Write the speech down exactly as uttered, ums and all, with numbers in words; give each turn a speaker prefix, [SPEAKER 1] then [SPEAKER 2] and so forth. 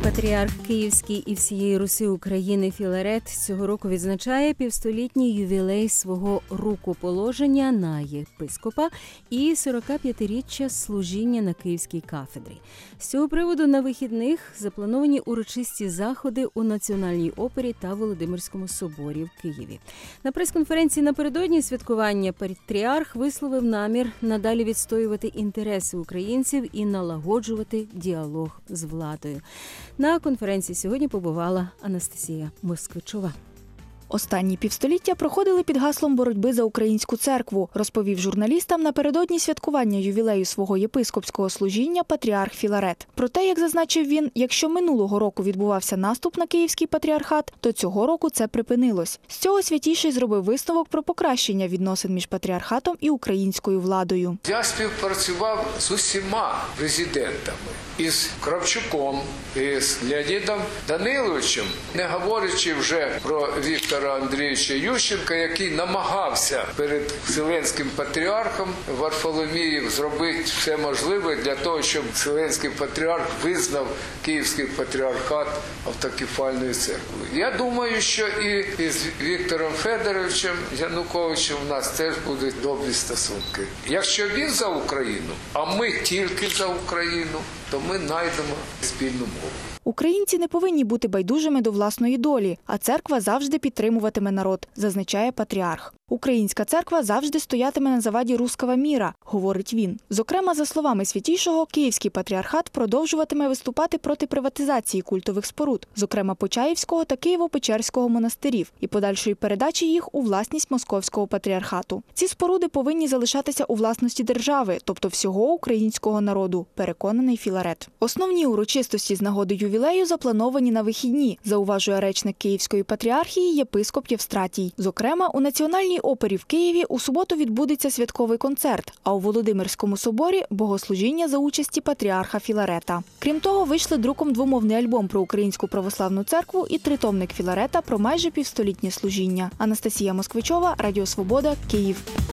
[SPEAKER 1] Патріарх Київський і всієї Руси України Філарет цього року відзначає півстолітній ювілей свого рукоположення на єпископа і сорокап'ятиріччя служіння на Київській кафедрі. З цього приводу на вихідних заплановані урочисті заходи у Національній опері та Володимирському соборі в Києві. На прес-конференції напередодні святкування патріарх висловив намір надалі відстоювати інтереси українців і налагоджувати діалог з владою. На конференції сьогодні побувала Анастасія Москвичова.
[SPEAKER 2] Останні півстоліття проходили під гаслом боротьби за українську церкву, розповів журналістам напередодні святкування ювілею свого єпископського служіння патріарх Філарет. Проте, як зазначив він, якщо минулого року відбувався наступ на Київський патріархат, то цього року це припинилось. З цього святіший зробив висновок про покращення відносин між патріархатом і українською владою.
[SPEAKER 3] Я співпрацював з усіма президентами. Із Кравчуком, із Леонідом Даниловичем, не говорячи вже про Віктора Андрійовича Ющенка, який намагався перед Вселенським патріархом Варфоломієм зробити все можливе для того, щоб Вселенський патріарх визнав Київський патріархат автокефальною церквою. Я думаю, що і із Віктором Федоровичем Януковичем у нас теж будуть добрі стосунки. Якщо він за Україну, а ми тільки за Україну, то ми знайдемо спільну мову.
[SPEAKER 2] Українці не повинні бути байдужими до власної долі, а церква завжди підтримуватиме народ, зазначає патріарх. Українська церква завжди стоятиме на заваді руського міра, говорить він. Зокрема, за словами святішого, Київський патріархат продовжуватиме виступати проти приватизації культових споруд, зокрема Почаївського та Києво-Печерського монастирів, і подальшої передачі їх у власність Московського патріархату. Ці споруди повинні залишатися у власності держави, тобто всього українського народу, переконаний Філарет. Основні урочистості з нагоди ювілею заплановані на вихідні, зауважує речник Київської патріархії єпископ Євстратій. Зокрема, у Національній опері в Києві у суботу відбудеться святковий концерт, а у Володимирському соборі – богослужіння за участі патріарха Філарета. Крім того, вийшли друком двомовний альбом про Українську православну церкву і тритомник Філарета про майже півстолітнє служіння. Анастасія Москвичова, Радіо Свобода, Київ.